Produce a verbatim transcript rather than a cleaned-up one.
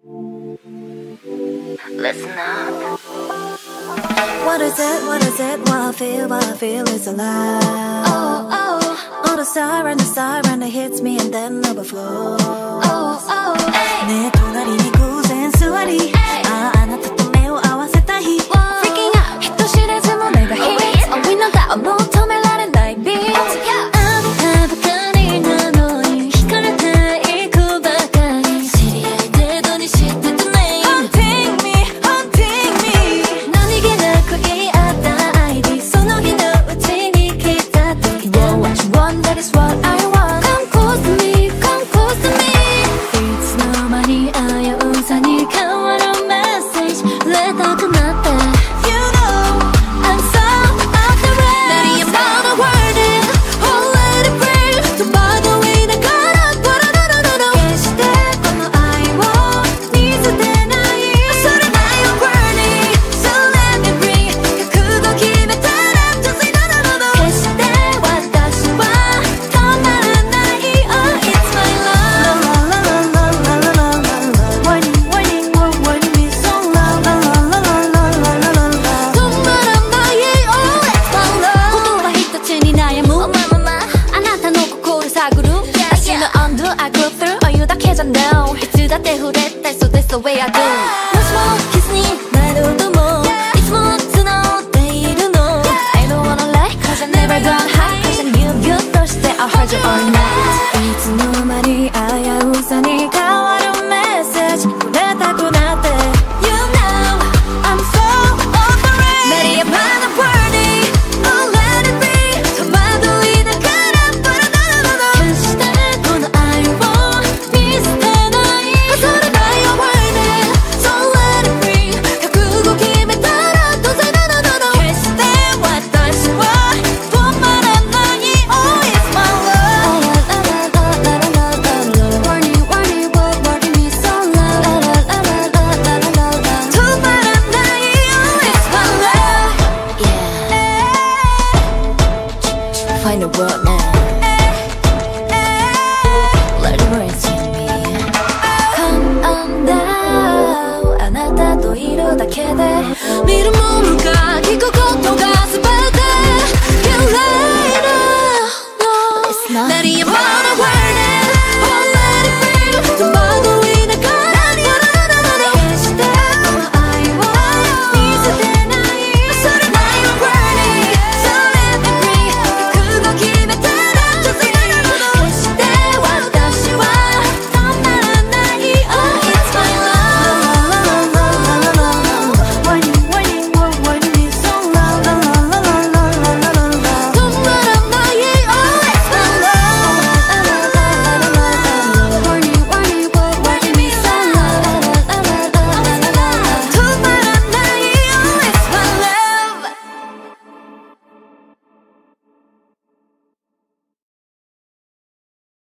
Listen up. What is it, what is it, what I feel, what I feel is alive. Oh, oh. All the siren, the siren that hits me and then overflows. Oh, oh. 내隣に偶然座りああなたと目を合わせた日 Freaking out 人知れずも내가 hit Oh we know that もう止められない beatああばかりなのに惹かれていくばかり知り合い程度に知ってた Haunting me, haunting me 何気なく言い合った アイディー その日のうちに来た時 Whoa, what you want, that is what I want Come close to me, come close to me いつの間に危うさに変わるメッセージ触れたくなって You know, I'm so off the rails 何やまだ wording, oh let it breathe 戸惑いながら What-a-da-da-da-da 決してこの愛を見捨てない恐れないよ burning So let me breathe 覚悟決めたら Just say no-no-no-no 決して私は止まらない Oh it's my love La la la la la la la la Warning, warning, warning me so loud La la la la la la la la la 止まらない Oh it's my love 言葉一つに悩む Oh my mama あなたの心探る足の undo I go through お湯だけじゃ No いつだって触れたい So that's the way I do